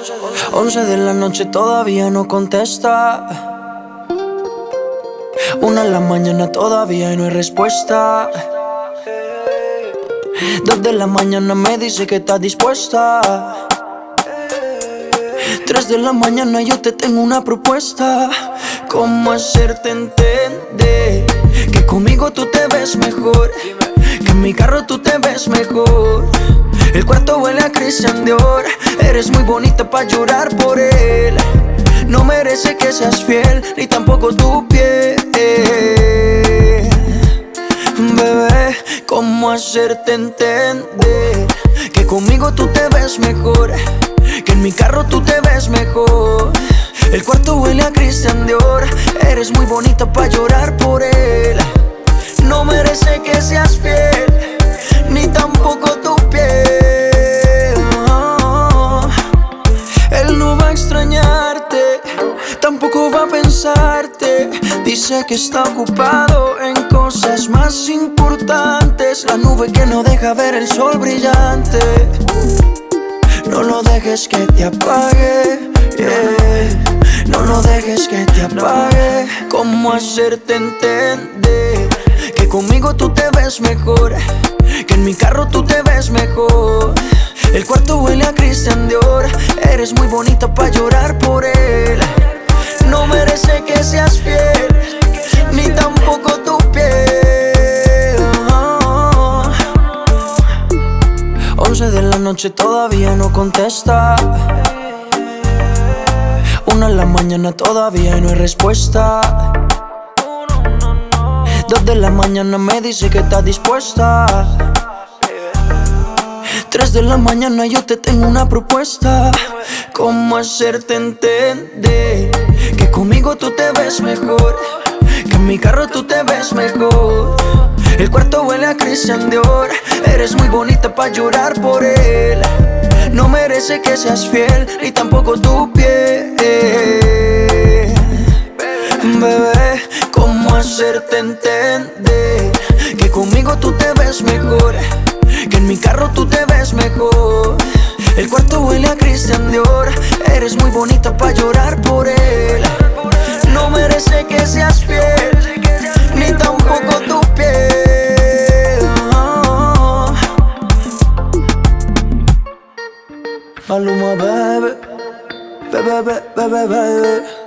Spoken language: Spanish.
11 de la noche todavía no contesta. 1 de la mañana todavía no hay respuesta. 2 de la mañana me dice que está dispuesta. 3 de la mañana yo te tengo una propuesta. ¿Cómo hacerte entender que conmigo tú te ves mejor? Que en mi carro tú te ves mejor. El cuarto huele a Christian Dior. Eres muy bonita pa' llorar por él. No merece que seas fiel, ni tampoco tu piel. Bebé, ¿cómo hacerte entender que conmigo tú te ves mejor? Que en mi carro tú te ves mejor. El cuarto huele a Christian Dior. Eres muy bonita pa' llorar por él. No merece que seas fiel, ni tampoco tu piel. Él no va a extrañarte, tampoco va a pensarte. Dice que está ocupado en cosas más importantes. La nube que no deja ver el sol brillante. No lo dejes que te apague, yeah. No lo dejes que te apague. ¿Cómo hacerte entender que conmigo tú te ves mejor? Que en mi carro tú te ves mejor. El cuarto huele a Christian Dior. Eres muy bonita pa' llorar por él. No merece que seas fiel, ni tampoco tu piel. 11 de la noche todavía no contesta. 1 de la mañana todavía no hay respuesta. 2 de la mañana me dice que está dispuesta. 3 de la mañana yo te tengo una propuesta. ¿Cómo hacerte entender que conmigo tú te ves mejor? Que en mi carro tú te ves mejor. El cuarto huele a Christian Dior. Eres muy bonita pa' llorar por él. No merece que seas fiel, ni tampoco tu piel. Bebé, ¿cómo hacerte entender que conmigo tú te ves mejor? Que en mi carro tú te ves mejor. El cuarto huele a Christian Dior. Eres muy bonita pa' llorar por él. No merece que seas fiel, ni tampoco tu piel. Maluma, baby, baby, baby, baby.